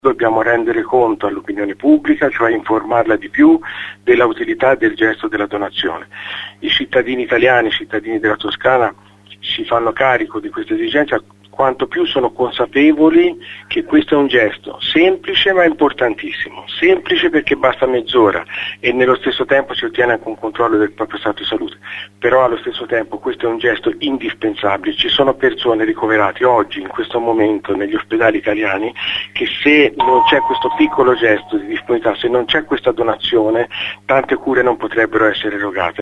Dobbiamo rendere conto all'opinione pubblica, cioè informarla di più della utilità del gesto della donazione. I cittadini italiani, i cittadini della Toscana si fanno carico di questa esigenza quanto più sono consapevoli che questo è un gesto semplice ma importantissimo, semplice perché basta mezz'ora e nello stesso tempo si ottiene anche un controllo del proprio stato di salute, però allo stesso tempo questo è un gesto indispensabile. Ci sono persone ricoverate oggi, in questo momento, negli ospedali italiani, che se non c'è questo piccolo gesto di disponibilità, se non c'è questa donazione, tante cure non potrebbero essere erogate.